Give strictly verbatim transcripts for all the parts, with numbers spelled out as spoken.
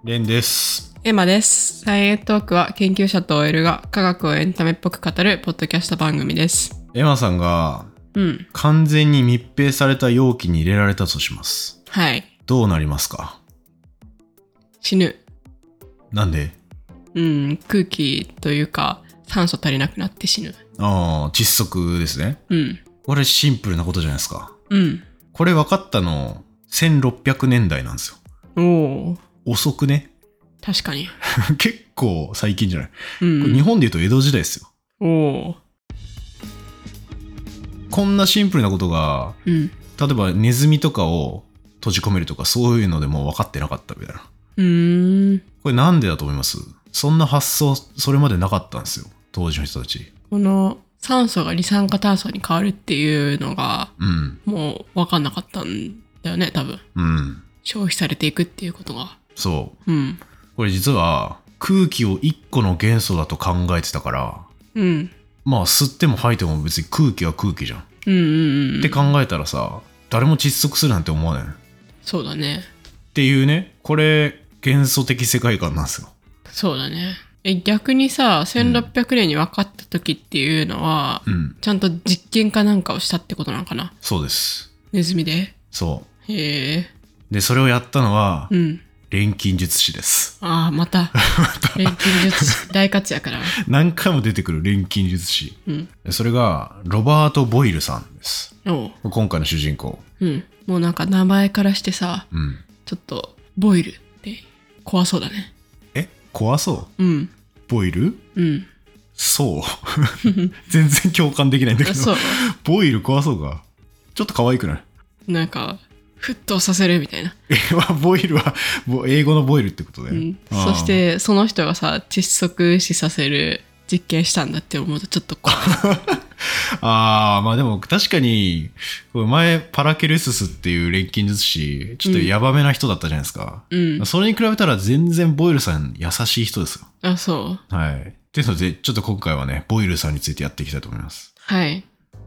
レンです。 エマです。サイエントークは研究者と オーエル が科学をエンタメっぽく語るポッドキャスト番組です。 エマさんがうん完全に密閉された容器に入れられたとします。 はい。 どうなりますか？ 死ぬ。 なんで？ うん空気というか酸素足りなくなって死ぬ。 ああ、窒息ですね。 うんこれシンプルなことじゃないですか。 うんこれ分かったのせんろっぴゃくねんだいなんですよ。 おお遅くね。 確かに。 結構最近じゃない、 うんこれ日本で言うと江戸時代ですよ。 おおこんなシンプルなことが、 うん例えばネズミとかを閉じ込めるとかそういうのでも分かってなかったみたいな。 うーんこれなんでだと思います？そんな発想それまでなかったんですよ、当時の人たち。 この酸素が二酸化炭素に変わるっていうのがうんもう分かんなかったんだよね多分。 うん消費されていくっていうことが。 そううんこれ実は空気を一個の元素だと考えてたから、 うんまあ吸っても吐いても別に空気は空気じゃん、 うんうんうんって考えたらさ、誰も窒息するなんて思わないそうだねっていうね。これ幻想的世界観なんですよ。 そうだね。え逆にさせんろっぴゃくねんに分かった時っていうのは、 うんちゃんと実験かなんかをしたってことなのかな。 そうです。 ネズミで。 そへえ。 うでそれをやったのは、 うん錬金術師です。 ああまた錬金術師大活躍だ。 何回も出てくる錬金術師。 うんそれがロバート・ボイルさんです。 おう今回の主人公。 うんもうなんか名前からしてさうんちょっとボイルって怖そうだね。 え怖そううんボイルうんそう全然共感できないんだけど。 そうボイル怖そうか。ちょっと可愛くない？ なんか沸騰させるみたいな。 えボイルはボ英語のボイルってことだよ、 うんあーそしてその人がさ窒息死させる実験したんだって思うとちょっと怖い。 あーまあでも確かにこれ前パラケルススっていう錬金術師ちょっとヤバめな人だったじゃないですか、 うんそれに比べたら全然ボイルさん優しい人ですよ。 あそうはいっていうのでちょっと今回はねボイルさんについてやっていきたいと思います。 はい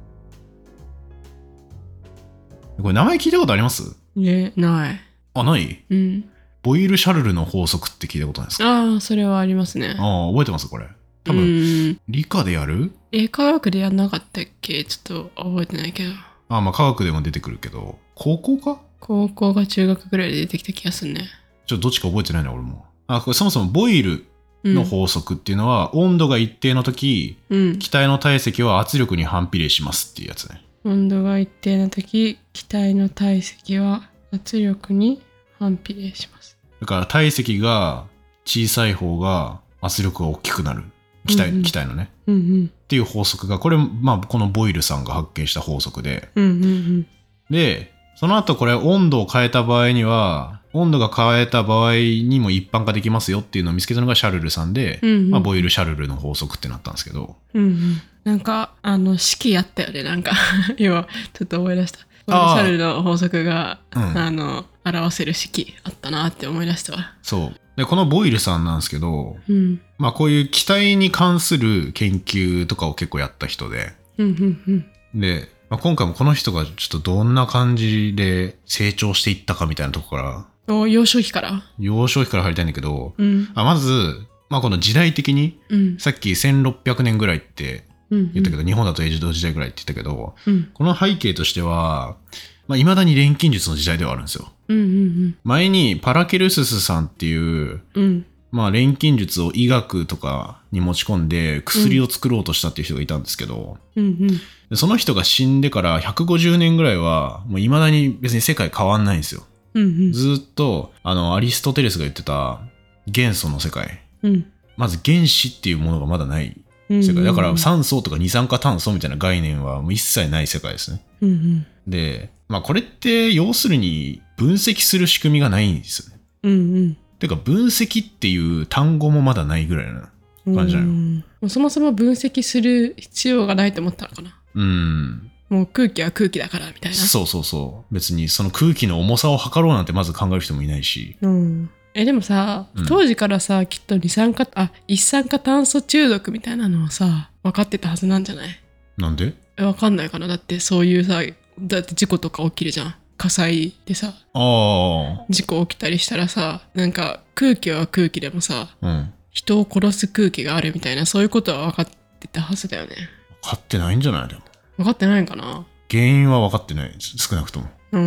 これ名前聞いたことあります？ ねないあないうんボイル・シャルルの法則って聞いたことないですか？ ああそれはありますね。 ああ覚えてますこれ多う分、 ん理科でやる？ え科学でやんなかったっけちょっと覚えてないけどあまあ科学でも出てくるけど高校か高校が中学ぐらいで出てきた気がするね。 ちょっとどっちか覚えてないな俺も。あこれそもそもボイルうんの法則っていうのは、温度が一定の時うん気体の体積は圧力に反比例しますっていうやつね。 温度が一定の時気体の体積は圧力に反比例します。 だから体積が小さい方が圧力が大きくなる気体、 うんうん気体のねうんうんっていう法則がこれ、まあ、このボイルさんが発見した法則で、 うんうんうんでその後これ温度を変えた場合には温度が変えた場合にも一般化できますよっていうのを見つけたのがシャルルさんで、 うんうんまあ、ボイル・シャルルの法則ってなったんですけど、 うんうんなんかあの式やったよねなんか今ちょっと思い出した。ボイル・あーシャルルの法則が、 うんあの表せる式あったなって思い出したわ。 そうでこのボイルさんなんですけど、 うんまあ、こういう気体に関する研究とかを結構やった人で、 うんうんうんで、まあ、今回もこの人がちょっとどんな感じで成長していったかみたいなとこからお幼少期から幼少期から入りたいんだけど、 うんあまず、まあ、この時代的にうんさっきせんろっぴゃくねんぐらいってうん言ったけど、日本だと江戸時代ぐらいって言ったけど、 うんこの背景としては、まあ、未だに錬金術の時代ではあるんですよ。 うんうん前にパラケルススさんっていううんまあ、錬金術を医学とかに持ち込んで薬を作ろうとしたっていう人がいたんですけど、 うんうんでその人が死んでからひゃくごじゅうねんぐらいはもう未だに別に世界変わんないんですよ。 うんうんずーっとあのアリストテレスが言ってた元素の世界、 うんまず原子っていうものがまだないうん世界だから酸素とか二酸化炭素みたいな概念はもう一切ない世界ですね。 うんうんで、まあこれって要するに分析する仕組みがないんですよね。 うんてか分析っていう単語もまだないぐらいなうん感じなのよ。 うんそもそも分析する必要がないと思ったのかな。 うん。 もう空気は空気だからみたいな。 そうそうそう。別にその空気の重さを測ろうなんてまず考える人もいないし。 うんえでもさ、 うん当時からさきっと二酸化あ一酸化炭素中毒みたいなのはさ分かってたはずなんじゃない？ なんで？ え分かんないかな。だってそういうさだって事故とか起きるじゃん。 火災でさ、 あ事故起きたりしたらさ、なんか空気は空気でもさ、 あ。うん。 人を殺す空気があるみたいな、そういうことは分かってたはずだよね。 分かってないんじゃないでも。 分かってないんかな。 原因は分かってない。少なくとも。 うん。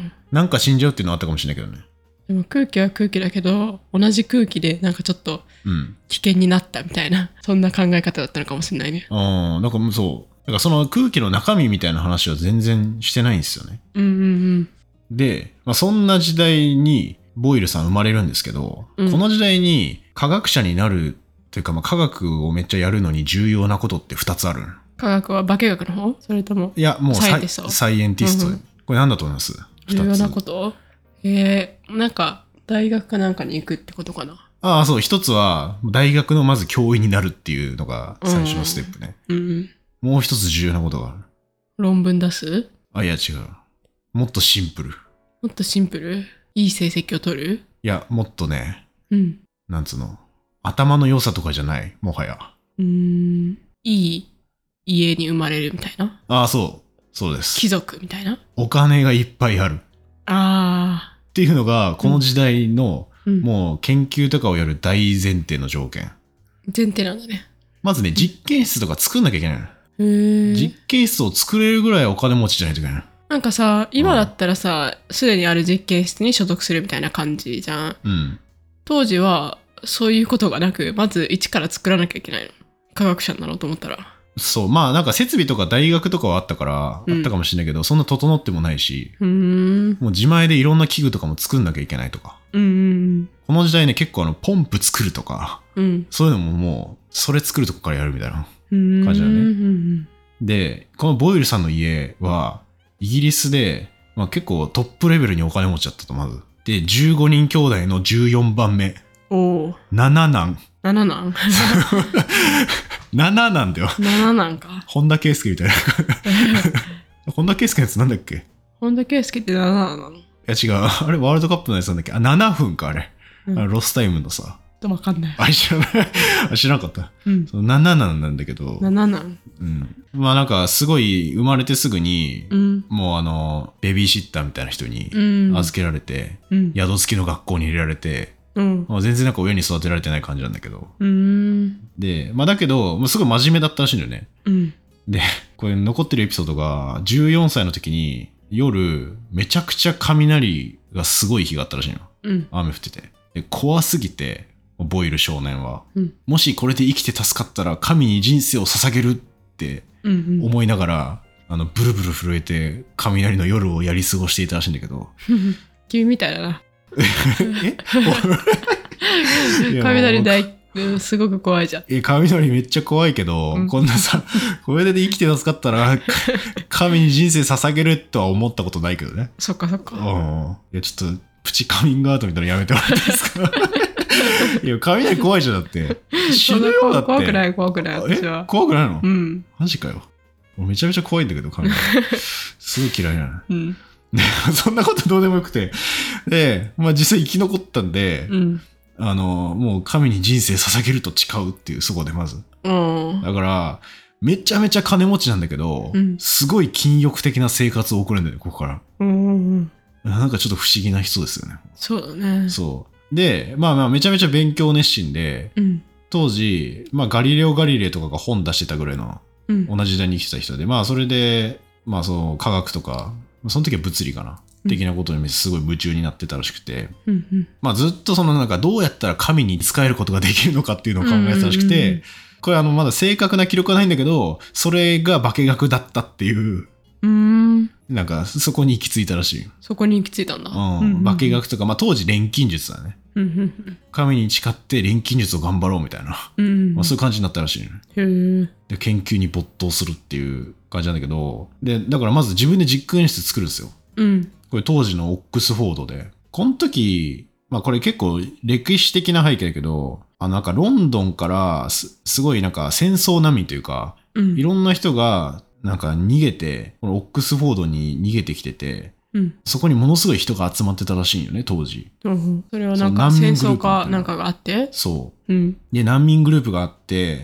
なんか死んじゃうっていうのはあったかもしれないけどね。 でも空気は空気だけど、同じ空気でなんかちょっとうん。 危険になったみたいな、そんな考え方だったのかもしれないね。 ああ、なんかそう。だからその空気の中身みたいな話は全然してないんですよね。 うんうんで、まあ、そんな時代にボイルさん生まれるんですけど、 うんこの時代に科学者になるというか、まあ、科学をめっちゃやるのに重要なことってふたつある。 科学は化学の方？それともいや、もうサイエンティストサイエンティスト。 うんうんこれ何だと思います？ 重要なふたつ。 ことえー、なんか大学かなんかに行くってことかな。 ああ、そう。一つは大学のまず教員になるっていうのが最初のステップね。 うんうん。 もう一つ重要なことがある。 論文出す？ あ、いや違う。もっとシンプル。 もっとシンプル？いい成績を取る？ いや、もっとね、 うん。 なんつうの。頭の良さとかじゃない。もはや。 うーん。いい家に生まれるみたいな。 ああ、そう。そうです。 貴族みたいな。 お金がいっぱいある。 あっていうのが、この時代の、 あ。うん。 もう研究とかをやる大前提の条件。 前提なんだね。 まずね、実験室とか作んなきゃいけないの。 へー。 実験室を作れるぐらいお金持ちじゃないといけないの。 なんかさ、今だったらさ、すでにある実験室に所属するみたいな感じじゃん。 うん。 当時はそういうことがなく、まず一から作らなきゃいけないの。科学者になろうと思ったら。 そう。まあなんか設備とか大学とかはあったから、 うんあったかもしれないけど、そんな整ってもないし、 うーん。 もう自前でいろんな器具とかも作んなきゃいけないとか。 うんうんこの時代ね、結構あの、ポンプ作るとか、 うん。 そういうのももう、それ作るとこからやるみたいな。 うん。 感じだねうんで、このボイルさんの家は、イギリスで、まあ、結構トップレベルにお金持ちだったと、まず。で、じゅうごにん兄弟のじゅうよんばんめ。 おお。 なな男。 なななんなななんだよ。 なななんか。 本田圭佑みたいな。本田圭佑のやつなんだっけ？い本田圭佑ってなななの？ や違う。あれワールドカップのやつなんだっけ？あ、ななふんか、あれ。 うんあれロスタイムのさ。 わかんない。 あ、知らない。あ知らなかった。 うん。 そのなななんなんだけど。 なななんうん。まあなんかすごい生まれてすぐに、 うん。 もうあの、ベビーシッターみたいな人にうん。 預けられて、 うん。 宿付きの学校に入れられて、 うん。 まあ、全然なんか親に育てられてない感じなんだけど。 うーん。 で、まあだけど、もうすごい真面目だったらしいんだよね。 うん。 で、これ残ってるエピソードが、じゅうよんさいの時に夜、めちゃくちゃ雷がすごい日があったらしいの。 うん。 雨降ってて。で、怖すぎて、ボイル少年は、 うん。 もしこれで生きて助かったら神に人生を捧げるってうん。 思いながら、あの、ブルブル震えて雷の夜をやり過ごしていたらしいんだけど。 君みたいだな。 えいや雷大、うんすごく怖いじゃん。 え、雷めっちゃ怖いけど、 うんこんなさ、これで生きて助かったら、神に人生捧げるとは思ったことないけどね。 そっかそっうん。 か。 いや、ちょっと、プチカミングアウトみたいなのやめてもらっていいですかいや、雷怖いじゃん、だって。死ぬよ、だって。 怖くない怖くない私えは。 怖くないの、 うん。 マジかよ。もうめちゃめちゃ怖いんだけど、雷。すごい嫌いなの。 うん。 ね、そんなことどうでもよくて。で、まあ実際生き残ったんで、 うん。 あの、もう神に人生捧げると誓うっていう、そこでまず。 うん。 だから、めちゃめちゃ金持ちなんだけど、 うんすごい禁欲的な生活を送るんだよね、ここから。 うん。 なんかちょっと不思議な人ですよね。 そうだね。 そう。で、まあまあめちゃめちゃ勉強熱心で、 うん。 当時、まあガリレオ・ガリレイとかが本出してたぐらいのうん。 同じ時代に生きてた人で、まあそれで、まあその科学とか、その時は物理かな、 うん的なことにすごい夢中になってたらしくて、 うん。うん。 まあずっとそのなんかどうやったら神に仕えることができるのかっていうのを考えてたらしくて、 うんうんうんこれあのまだ正確な記録はないんだけど、それが化学だったっていう、 うーん。 なんかそこに行き着いたらしい。 そこに行き着いたんだ。 うん。化学とか、まあ当時錬金術だね。 うん。うん。 神に誓って錬金術を頑張ろうみたいな。 うん。 まあそういう感じになったらしいね。 へえ。 で、研究に没頭するっていう感じなんだけど、で、だからまず自分で実験室作るんですよ。 うん。 これ当時のオックスフォードで。この時、まあこれ結構歴史的な背景だけど、あのなんかロンドンからすすごいなんか戦争難民というか、 うん。 いろんな人がなんか逃げて、このオックスフォードに逃げてきてて、 うん。 そこにものすごい人が集まってたらしいよね、当時。 うん。それはなんかそう難戦争民グループみたいなかなんかがあってそう。 うん。 で、難民グループがあって、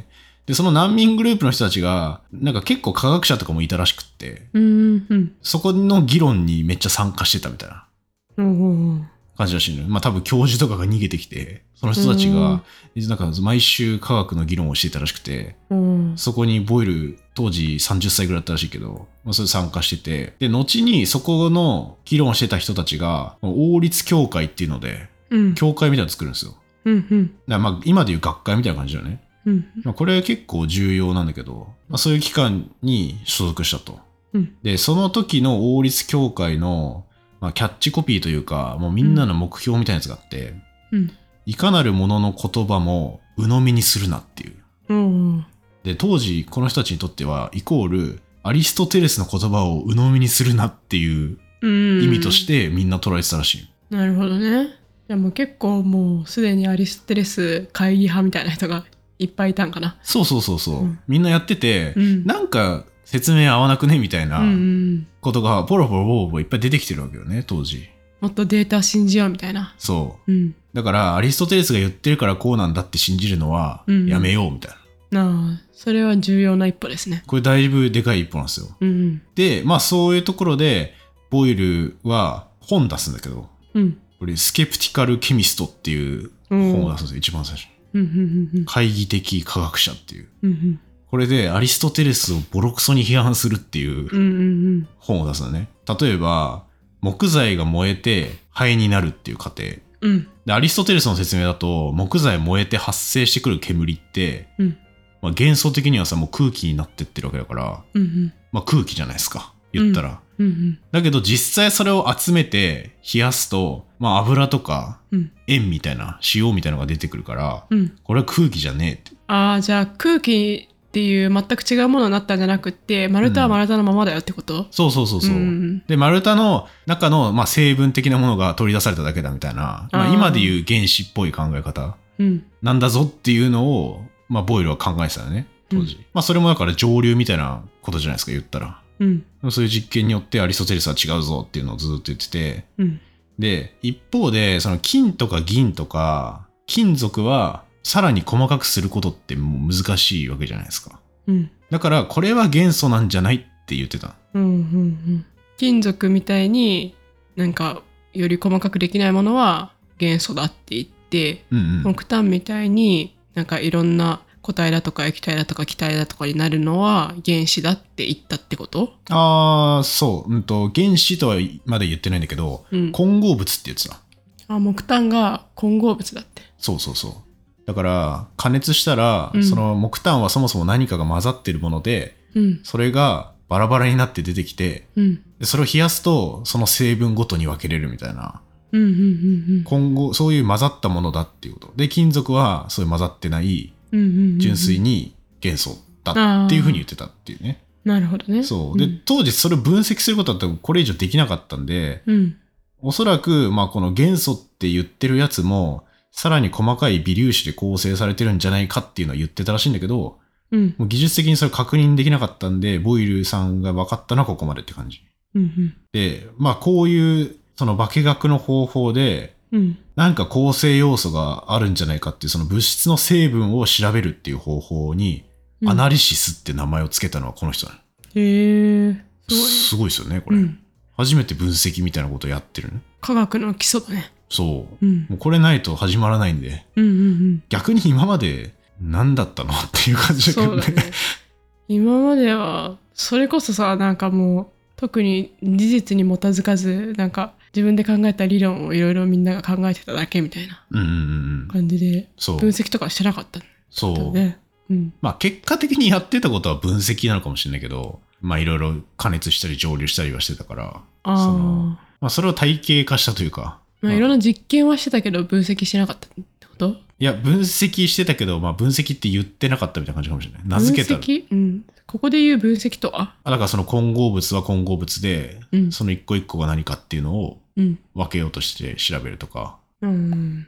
で、その難民グループの人たちが、なんか結構科学者とかもいたらしくって、 うんうん。 そこの議論にめっちゃ参加してたみたいなうん感じらしいのよ。まあ多分教授とかが逃げてきて、その人たちが、なんか毎週科学の議論をしてたらしくて、 うん。 そこにボイル、当時さんじゅっさいぐらいだったらしいけど、まあ、それ参加してて、で、後にそこの議論してた人たちが、王立協会っていうので、 うん。 協会みたいなの作るんですよ。 うんうん。 だからまあ今でいう学会みたいな感じだよね。 うんまあ、これ結構重要なんだけど、まあ、そういう機関に所属したと。 うんで、その時の王立協会の、まあ、キャッチコピーというか、もうみんなの目標みたいなやつがあって、 うんいかなるものの言葉も鵜呑みにするなっていう。 うんで、当時この人たちにとっては、イコール、アリストテレスの言葉を鵜呑みにするなっていううん。 意味としてみんな捉えてたらしい。 なるほどね。でも結構もうすでにアリストテレス会議派みたいな人がいっぱいいたんかな。 そうそうそうそう。 うんみんなやってて、 うんなんか説明合わなくねみたいなうんうん。 ことがポロポロポロポロいっぱい出てきてるわけよね、当時。 もっとデータ信じようみたいな。 そう。 うん。 だから、アリストテレスが言ってるからこうなんだって信じるのはうんやめようみたいな。 なあ、それは重要な一歩ですね。 これだいぶでかい一歩なんですよ。 うんで、まあそういうところで、ボイルは本出すんだけど、 うん。うん。 これスケプティカルケミストっていう本を出すんですよ、一番最初に。 うんうんうん懐疑的科学者っていう。 うんうんこれでアリストテレスをボロクソに批判するっていううんうん本を出すのね。例えば、木材が燃えて灰になるっていう過程。 うんで、アリストテレスの説明だと、木材燃えて発生してくる煙って、 うんまあ、幻想的にはさ、もう空気になってってるわけだから、 うんうんまあ空気じゃないですか。言ったら。 うんうんだけど実際それを集めて冷やすと、まあ油とかうん塩みたいな、塩みたいなのが出てくるから、 うん。 これは空気じゃねえって。 ああ、じゃあ空気っていう全く違うものになったんじゃなくって、丸太は丸太のままだよってこと、 そうそうそうそう。 うんで、丸太の中の、まあ、成分的なものが取り出されただけだみたいな、まあ、 あー今でいう原子っぽい考え方うんなんだぞっていうのを、まあ、ボイルは考えてたよね、当時。まあ、それもだから上流みたいなことじゃないですか、言ったら。 うんそういう実験によってアリストテレスは違うぞっていうのをずっと言ってて、 うんで、一方で、その金とか銀とか、金属はさらに細かくすることってもう難しいわけじゃないですか。 うんだから、これは元素なんじゃないって言ってた。 うんうんうん金属みたいになんかより細かくできないものは元素だって言って、 うんうん。 木炭みたいになんかいろんな固体だとか液体だとか気体だとかになるのは原子だって言ったってこと？ ああ、そう。うんと、原子とはまだ言ってないんだけど、 うん混合物って言ってた。 あ、木炭が混合物だって。 そうそうそう。だから、加熱したら、 うんその木炭はそもそも何かが混ざってるもので、 うんそれがバラバラになって出てきて、 うんでそれを冷やすと、その成分ごとに分けれるみたいな。 うんうんうん今後、そういう混ざったものだっていうこと。で、金属はそういう混ざってないうんうんうんうん純粋に元素だっていうふうに言ってたっていうね。 なるほどね。 そう。で、当時それを分析することだってこれ以上できなかったんで、 うんおそらく、まあこの元素って言ってるやつも、さらに細かい微粒子で構成されてるんじゃないかっていうのは言ってたらしいんだけど、 うんもう技術的にそれ確認できなかったんで、ボイルさんが分かったのはここまでって感じ。 うんで、まあこういう、その化学の方法で、 うんなんか構成要素があるんじゃないかっていう、その物質の成分を調べるっていう方法に、 うんアナリシスって名前をつけたのはこの人だね。 へえすすごいですよね、これ。 ごい。うん初めて分析みたいなことをやってるね。 科学の基礎だね。 そう。 うんもうこれないと始まらないんで、 うんうんうん逆に今まで何だったのっていう感じだけどね。 そうだね。今まではそれこそさ、なんかもう特に事実に基づかず、なんか自分で考えた理論をいろいろみんなが考えてただけみたいなうんうんうんうん。 感じでそう。 分析とかしてなかったんそう。 だよね。うんまあ結果的にやってたことは分析なのかもしれないけど、まあいろいろ加熱したり蒸留したりはしてたから、 あそのあ、 まあそれを体系化したというか、 まあいろんな実験はしてたけど分析してなかったってこと？ いや、分析してたけど、まあ分析って言ってなかったみたいな感じかもしれない。名付けたら。 分析？うん。ここで言う分析とは？ あだからその混合物は混合物で、 うんその一個一個が何かっていうのをうん。 分けようとして調べるとか。 うん。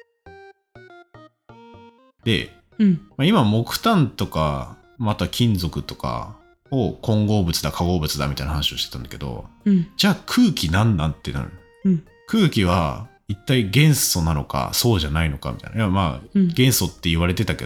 で、 うん。 まあ、今木炭とか、また金属とかを混合物だ化合物だみたいな話をしてたんだけど、 うん。 じゃあ空気なんなんってなる。 うん。 空気は一体元素なのかそうじゃないのかみたいな。いやまあうん。 元素って言われてたけど、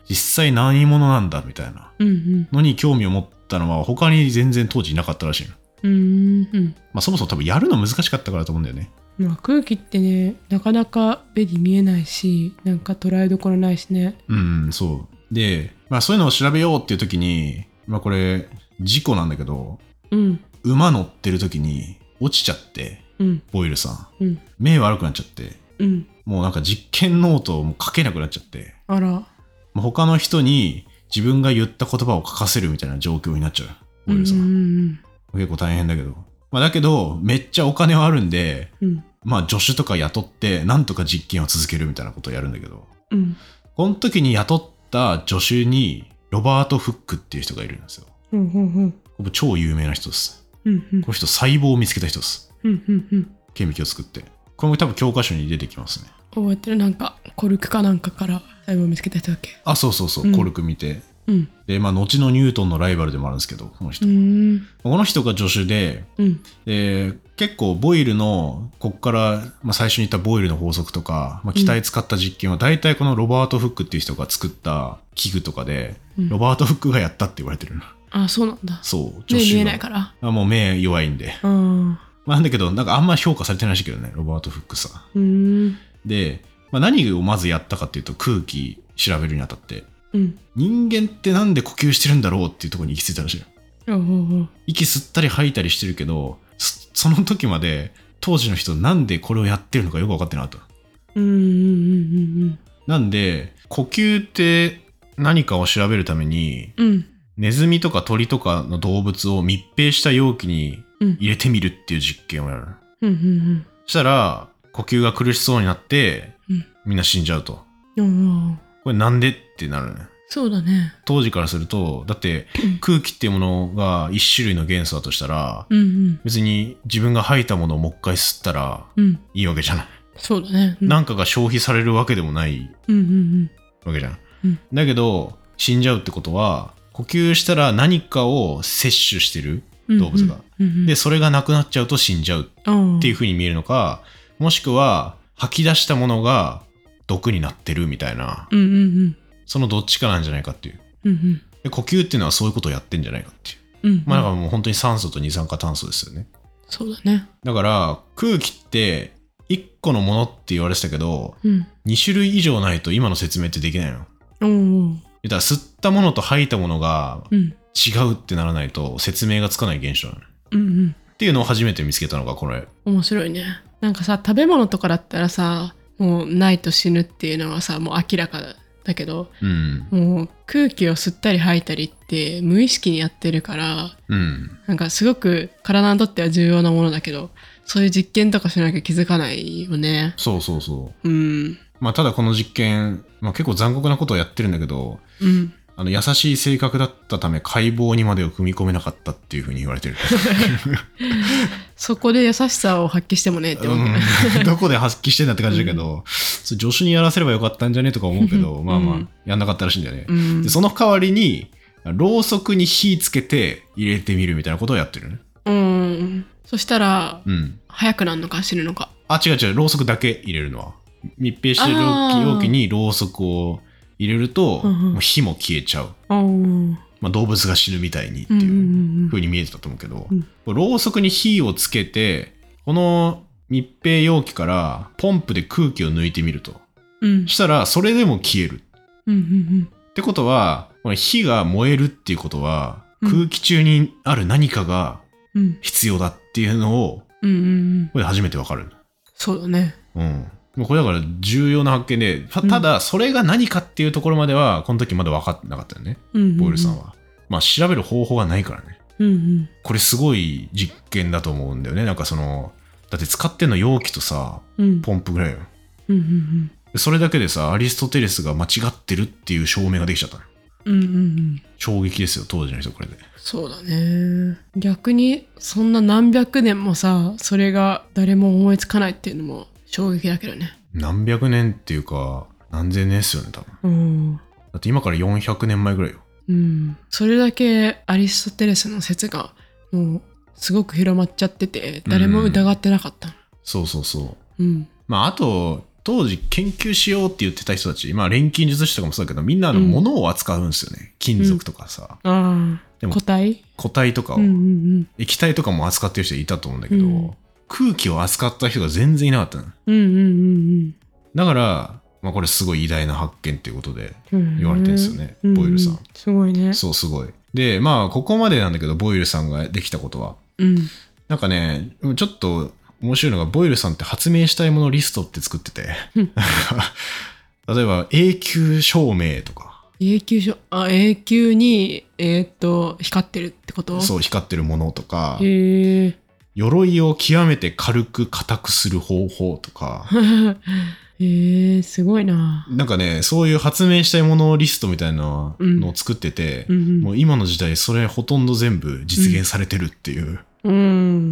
実際何者なんだみたいなうんうんのに興味を持ったのは他に全然当時いなかったらしいの。 うーんうんまあそもそも多分やるの難しかったからだと思うんだよね。 まあ空気ってねなかなか目に見えないしなんか捉えどころないしね。 うんそうで、まあそういうのを調べようっていう時に、まあこれ事故なんだけど、 うん馬乗ってる時に落ちちゃって、 うんボイルさんうん目悪くなっちゃって、 うんもうなんか実験ノートをもう書けなくなっちゃって、 あらもう他の人に自分が言った言葉を書かせるみたいな状況になっちゃう。ボイルさん、 うんうん結構大変だけど、まあだけどめっちゃお金はあるんで、 うんまあ助手とか雇ってなんとか実験を続けるみたいなことをやるんだけど、 うんこの時に雇った助手にロバート・フックっていう人がいるんですよ。 うんうんこれ超有名な人です。 うんうんこの人細胞を見つけた人です。 うんうんうん顕微鏡を作って。これも多分教科書に出てきますね。 覚えてるなんかコルクかなんかから細胞を見つけた人だっけ。 あ、そうそうそう、 うんコルク見て。 うんで、まあ後のニュートンのライバルでもあるんですけど、このう人。 ーんこの人が助手で、 うんで結構ボイルのこっから、まあ、最初に言ったボイルの法則とか、まあ、機体使った実験は大体このロバート・フックっていう人が作った器具とかで、 うんロバート・フックがやったって言われてるの。 あそうなんだ。 そう目見えがないから。 あもう目弱いんで、 うんまあ、なんだけどなんかあんま評価されてないらしいけどね、ロバート・フックさ。 うーんで、まあ、何をまずやったかっていうと、空気調べるにあたってうん人間ってなんで呼吸してるんだろうっていうところに行き着いたらしいよ。 おうおうおう息吸ったり吐いたりしてるけど、そその時まで当時の人なんでこれをやってるのかよく分かってなかった。 うんうんうんなんで呼吸って何かを調べるためにうんうんネズミとか鳥とかの動物を密閉した容器にうん入れてみるっていう実験をやる。 うんうんそしたら呼吸が苦しそうになってうんみんな死んじゃうと。 うんおうこれなんでってなるね。 そうだね。 当時からすると、だって空気っていうものが一種類の元素だとしたら、 うんうん別に自分が吐いたものをもう一回吸ったらうんいいわけじゃない。 そうだね。うんなんかが消費されるわけでもないうんうんわけじゃん。 うんだけど死んじゃうってことは、呼吸したら何かを摂取してるうん動物が。 うんうんで、それがなくなっちゃうと死んじゃうっっていう風に見えるのか、もしくは吐き出したものが毒になってるみたいな、 うんうんうんそのどっちかなんじゃないかっていう。 うんうんで呼吸っていうのはそういうことをやってんじゃないかっていう。 うんまあだからもう本当に酸素と二酸化炭素ですよね。 そうだね。 だから空気っていっこのものって言われてたけど、 うんに種類以上ないと今の説明ってできないの。 おうだから吸ったものと吐いたものがうん違うってならないと説明がつかない現象なの。 うんうんっていうのを初めて見つけたのがこれ。 面白いね。なんかさ食べ物とかだったらさもうないと死ぬっていうのはさもう明らかだけど、 うん。 もう空気を吸ったり吐いたりって無意識にやってるからうん。 なんかすごく体にとっては重要なものだけどそういう実験とかしなきゃ気づかないよね。 そうそうそう。 うんまあただこの実験、まあ、結構残酷なことをやってるんだけど、 うんあの優しい性格だったため解剖にまでを組み込めなかったっていうふうに言われてる。 そこで優しさを発揮してもねって思うけど、 うんどこで発揮してんだって感じだけど、それ助手にやらせればよかったんじゃねとか思うけど、まあまあ、やんなかったらしいんだよね。 うんでその代わりに、ろうそくに火つけて入れてみるみたいなことをやってるね。 うんそしたらうん。 早くなるのか死ぬのか。 あ、違う違う、ろうそくだけ入れるのは。密閉してるあー容器にろうそくを入れると、 うんうんもう火も消えちゃう。 うんまあ、動物が死ぬみたいにってうんうんういうん風に見えてたと思うけど、 うんろうそくに火をつけて、この密閉容器からポンプで空気を抜いてみると。 うんしたら、それでも消える。 うんうんってことは、この火が燃えるっていうことは、 うん空気中にある何かがうん必要だっていうのを、 うんうんうんこれで初めてわかる。 そうだね。 うん。もうこれだから重要な発見で、たただ、それが何かっていうところまでは、この時まだ分かってなかったよね。 うんうんうんボイルさんは。まあ、調べる方法がないからね。 うんうんこれすごい実験だと思うんだよね。なんかその、だって使ってんの容器とさ、 うんポンプぐらいよ。 うんうんそれだけでさ、アリストテレスが間違ってるっていう証明ができちゃったの。 うんうんうん衝撃ですよ、当時の人、これで。 そうだね。逆にそんな何百年もさそれが誰も思いつかないっていうのも衝撃だけどね。 何百年っていうか、何千年ですよね、多分。 うんだって今からよんひゃくねんまえぐらいよ。 うんそれだけアリストテレスの説がもうすごく広まっちゃってて誰も疑ってなかった。 そうそうそう。 うんまあ、あと、 当時研究しようって言ってた人たち、まあ錬金術師とかもそうだけど、みんなあの物を扱うんですよね、うん、金属とかさ、 うん、あでも固体固体とかを、うんうんうん、液体とかも扱ってる人いたと思うんだけど、うん、空気を扱った人が全然いなかったの、 うんうんうんうん、 だから、まあ、これすごい偉大な発見っていうことで言われてるんですよね、うん、ボイルさん、うん、 すごいね。 そうすごい。でまあここまでなんだけど、ボイルさんができたことは、 うん、 なんかねちょっと面白いのが、ボイルさんって発明したいものリストって作ってて、うん、例えば永久照明とか、 永久照あ永久にえー、っと光ってるってこと？ そう、光ってるものとか、 へー、 鎧を極めて軽く硬くする方法とかへー、すごいな。 なんかね、そういう発明したいものリストみたいなのを作ってて、うんうんうん、もう今の時代それほとんど全部実現されてるっていう、 うん、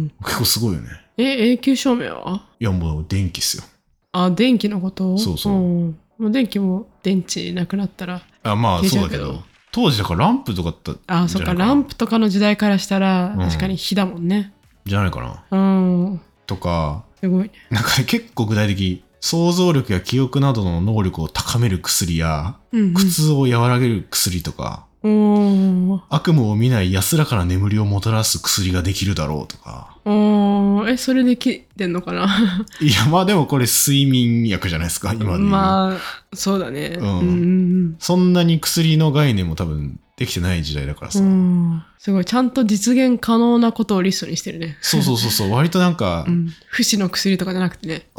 結構すごいよね。 え、永久照明は？ いやもう電気っすよ。 あ、電気のこと？ そうそう、うん、 もう電気も電池なくなったらあ、まあそうだけど、当時だからランプとかだったあ、そっか、ランプとかの時代からしたら、うん、確かに火だもんね。 じゃないかな、 うん、 とかすごいね。 なんか、ね、結構具体的、想像力や記憶などの能力を高める薬や、うんうん、苦痛を和らげる薬とか、悪夢を見ない安らかな眠りをもたらす薬ができるだろうとか。 おえ、それできてんのかな？ いや、まあでもこれ睡眠薬じゃないですか、今で言う。 まあ、そうだね。うん。うん、 そんなに薬の概念も多分できてない時代だからさ。 うん、すごい、ちゃんと実現可能なことをリストにしてるね。 そうそうそうそう、割となんか、 うん、不死の薬とかじゃなくてね。 うん。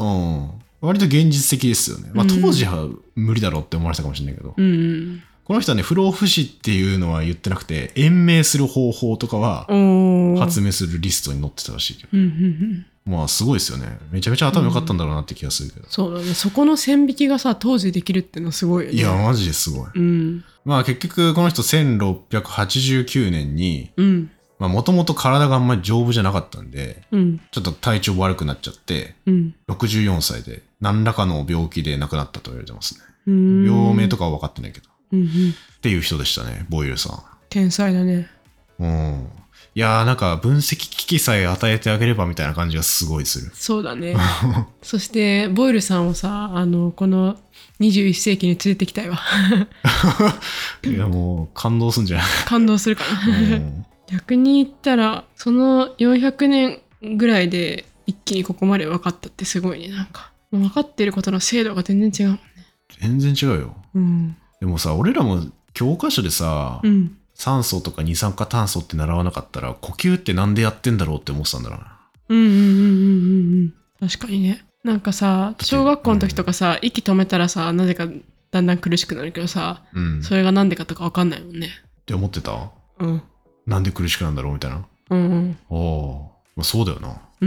割と現実的ですよね。まあ当時は無理だろうって思われたかもしれないけど。 うんうんこの人はね、不老不死っていうのは言ってなくて、延命する方法とかは発明するリストに載ってたらしいけど。 うんうんうん、 まあすごいですよね。めちゃめちゃ頭良かったんだろうなって気がするけど。 うん、そうだね。そこの線引きがさ、当時できるってのはすごいよね。 いや、マジですごい。 うん、 まあ結局この人せんろっぴゃくはちじゅうきゅうねんに、 うんまあもともと体があんまり丈夫じゃなかったんで、 うん、 ちょっと体調悪くなっちゃって、 うん、 ろくじゅうよんさいで何らかの病気で亡くなったと言われてますね。病名とかは分かってないけど。 うんうん、 っていう人でしたね、ボイルさん。 天才だね。 うん。いやーなんか分析機器さえ与えてあげればみたいな感じがすごいする。 そうだね。そしてボイルさんをさ、あのこのにじゅういっせいきに連れてきたいわ。 いやもう感動すんじゃない？ 感動するかな。うん、逆に言ったらそのよんひゃくねんぐらいで一気にここまで分かったってすごいね。なんか分かってることの精度が全然違うもんね。 全然違うよ。 うん。 でもさ、俺らも教科書でさ、うん、酸素とか二酸化炭素って習わなかったら、呼吸ってなんでやってんだろうって思ってたんだろうな。 うんうんうんうんうんうん。確かにね。なんかさ、小学校の時とかさ、うん、息止めたらさ、なぜかだんだん苦しくなるけどさ、うん、それがなんでかとかわかんないもんね。 って思ってた？ うん。 なんで苦しくなるんだろうみたいな。 うんうん。 ああ、まあ、そうだよな。 うん。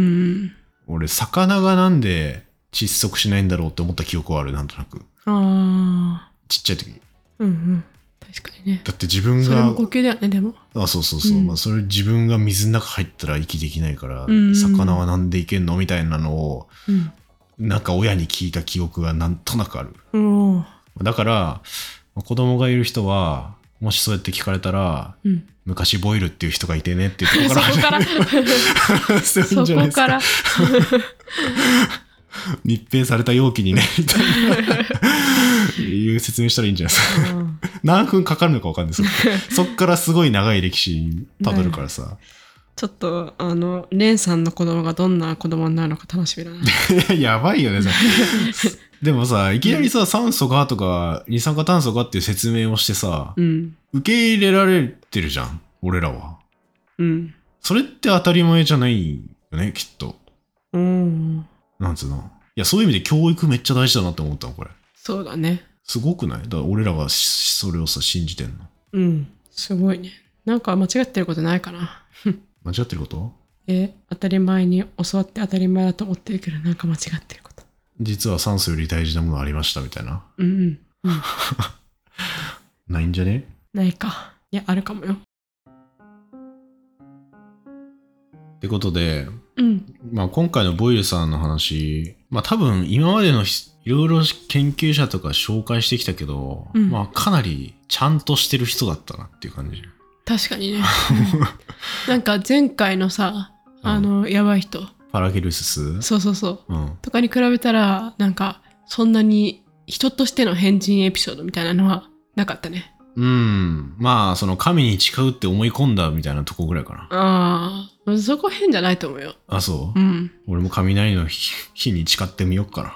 俺、魚がなんで窒息しないんだろうって思った記憶はある、なんとなく。 ああ。 ちっちゃい時。 うんうん。確かにね。 だって自分が。それも呼吸だよね、でも。 あ、そうそうそう。うん、まあ、それ自分が水の中入ったら息できないから、うんうん、魚はなんでいけんのみたいなのを、うん、なんか親に聞いた記憶がなんとなくある。 うん、だから、子供がいる人は、もしそうやって聞かれたら、うん、昔ボイルっていう人がいてねっていうところから始める。そこから。そこから。密閉された容器にね、みたいないう説明したらいいんじゃないですか。うん、何分かかるのか分かんないですけど、そっからすごい長い歴史たどるからさ。ね、 ちょっと、あの、レンさんの子供がどんな子供になるのか楽しみだな。 やばいよね。でもさ、いきなりさ、酸素がとか二酸化炭素がっていう説明をしてさ、うん、受け入れられてるじゃん、俺らは。 うん。 それって当たり前じゃないよね、きっと。 うん。 なんつうの。いや、そういう意味で教育めっちゃ大事だなって思ったの、これ。 そうだね。 すごくない？だから俺らがそれをさ、信じてんの。 うん。すごいね。なんか間違ってることないかな。 間違ってること？ え、当たり前に教わって当たり前だと思ってるけど、なんか間違ってること。 実は酸素より大事なものありましたみたいな。 うんうん。うん、 ないんじゃね？ ないか。いや、あるかもよ。 ってことで、 うん、 まあ今回のボイルさんの話、まあ多分今までのいろいろ研究者とか紹介してきたけど、うん、まあかなりちゃんとしてる人だったなっていう感じ。 確かにね。なんか前回のさ、あの、うん、やばい人。 パラケルスス？ そうそうそう。 うん、 とかに比べたら、なんかそんなに人としての変人エピソードみたいなのはなかったね。 うん。まあ、その神に誓うって思い込んだみたいなとこぐらいかな。 ああ、そこ変じゃないと思うよ。 あ、そう、 うん、 俺も雷の日に誓ってみよっかな。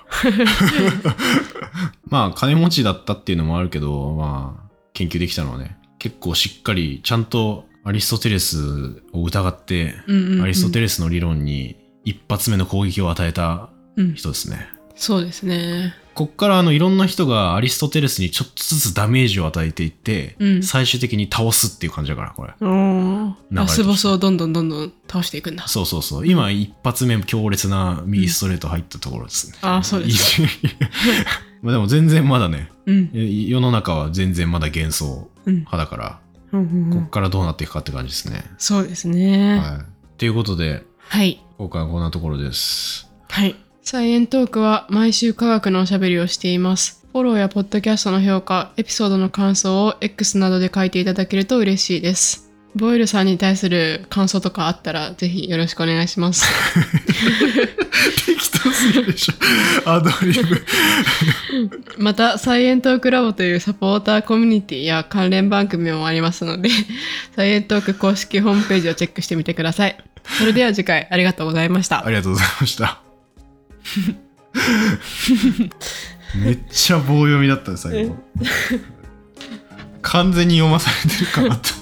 まあ、金持ちだったっていうのもあるけど、まあ、研究できたのはね、結構しっかり、ちゃんとアリストテレスを疑って、うんうんうん、アリストテレスの理論に一発目の攻撃を与えた人ですね。 うん、そうですね。 こっからあのいろんな人がアリストテレスにちょっとずつダメージを与えていって、うん、最終的に倒すっていう感じだからこれ。 ラスボスをどんどんどんどん倒していくんだ。 そうそうそう。今一発目強烈な右ストレート入ったところですね。 うん、ああそうですね。 まあでも全然まだね、うん、世の中は全然まだ幻想派だから、うんうんうん、こっからどうなっていくかって感じですね。 そうですね。 はい。ということで、 はい、 今回はこんなところです。 はい。サイエントークは毎週科学のおしゃべりをしています。フォローやポッドキャストの評価、エピソードの感想を X などで書いていただけると嬉しいです。ボイルさんに対する感想とかあったらぜひよろしくお願いします。 適当すぎるでしょ。アドリブ。 また、サイエントークラボというサポーターコミュニティや関連番組もありますので、サイエントーク公式ホームページをチェックしてみてください。それでは次回ありがとうございました。 ありがとうございました。めっちゃ棒読みだったね最後。完全に読まされてるかなって